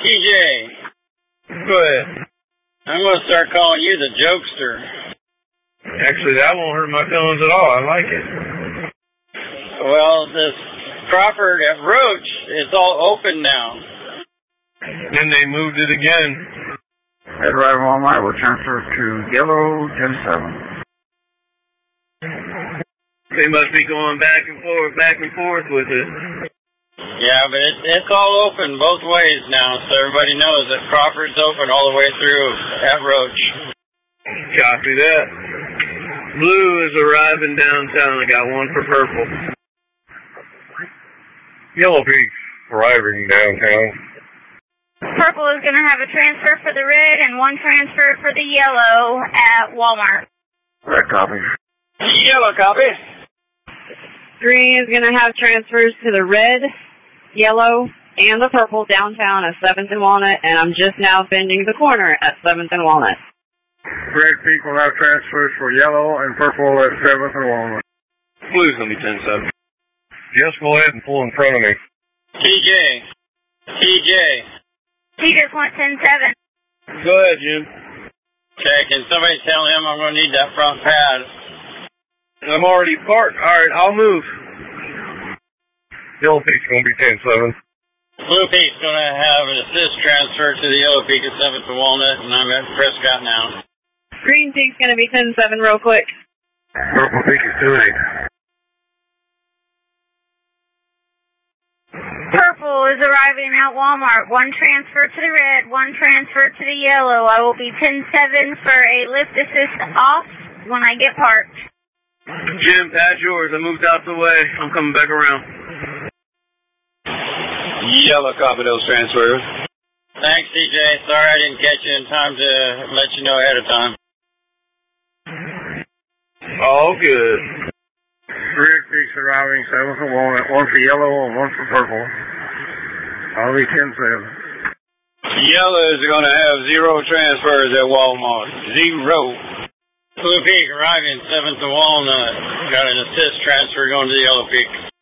TJ. Go ahead. I'm going to start calling you the jokester. Actually, that won't hurt my feelings at all. I like it. Well, this Crawford at Roach, it's all open now. Then they moved it again. Red Rider Walmart will transfer to yellow 10-7. They must be going back and forth with it. Yeah, but it's all open both ways now, so everybody knows that Crawford's open all the way through at Roach. Copy that. Blue is arriving downtown. I got one for purple. Yellow Peak's arriving downtown. Purple is going to have a transfer for the red and one transfer for the yellow at Walmart. Red copy. Yellow copy. Green is going to have transfers to the red, yellow, and the purple downtown at 7th and Walnut, and I'm just now bending the corner at 7th and Walnut. Red Peak will have transfers for yellow and purple at 7th and Walnut. Blue's going to be 10-7. Just go ahead and pull in front of me. TJ. He just went 10-7. Go ahead, Jim. Okay, can somebody tell him I'm going to need that front pad? I'm already parked. All right, I'll move. Yellow Peak's going to be 10-7. Blue Peak's going to have an assist transfer to the Yellow Peak at 7th and Walnut, and I'm at Prescott now. Green Peak's going to be 10-7 real quick. Purple Peak is 2-8. Purple is arriving at Walmart. One transfer to the red, one transfer to the yellow. I will be 10-7 for a lift assist off when I get parked. Jim, pad yours. I moved out the way. I'm coming back around. Yellow copy those transfers. Thanks, TJ. Sorry I didn't catch you in time to let you know ahead of time. All good. Red Peak's arriving 7th and Walnut. One for yellow and one for purple. I'll be 10-7. Yellow is going to have 0 transfers at Walmart. 0. Blue Peak arriving 7th and Walnut. Got an assist transfer going to the Yellow Peak.